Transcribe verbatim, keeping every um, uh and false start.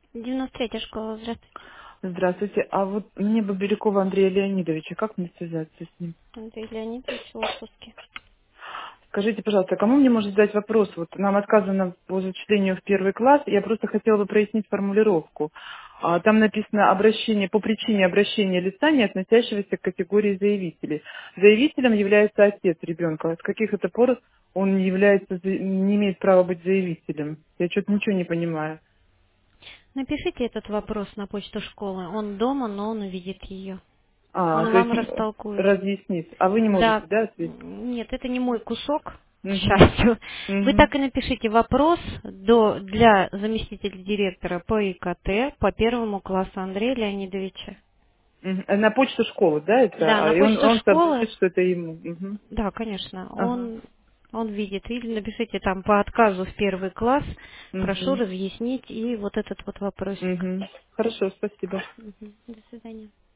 девяносто третья школа, здравствуйте. Здравствуйте. А вот мне бы Бирюкова Андрея Леонидовича, как мне связаться с ним? Андрей Леонидович в отпуске. Скажите, пожалуйста, а кому мне может задать вопрос? Вот нам отказано по зачислению в первый класс, я просто хотела бы прояснить формулировку. А, Там написано обращение по причине обращения лица, не относящегося к категории заявителей. Заявителем является отец ребенка. С каких это пор он не является, за- не имеет права быть заявителем? Я что-то ничего не понимаю. Напишите этот вопрос на почту школы. Он дома, но он увидит ее. А, Он то есть вам м, растолкует. разъяснить. А вы не можете, Да, да, ответить? м, нет, это не мой кусок, к Угу. счастью. Вы Угу. так и напишите вопрос до, для заместителя директора по И К Т по первому классу Андрея Леонидовича. Мгм. Э, На почту школы, да, Да, это? А, на И он, почту он школы. сообразит, что это ему. Мгм. Да, конечно. Ага. Он, он видит. Или напишите там по отказу в первый класс. Прошу Угу. разъяснить и вот этот вот вопросик. Угу. Хорошо, спасибо. Мгм. До свидания.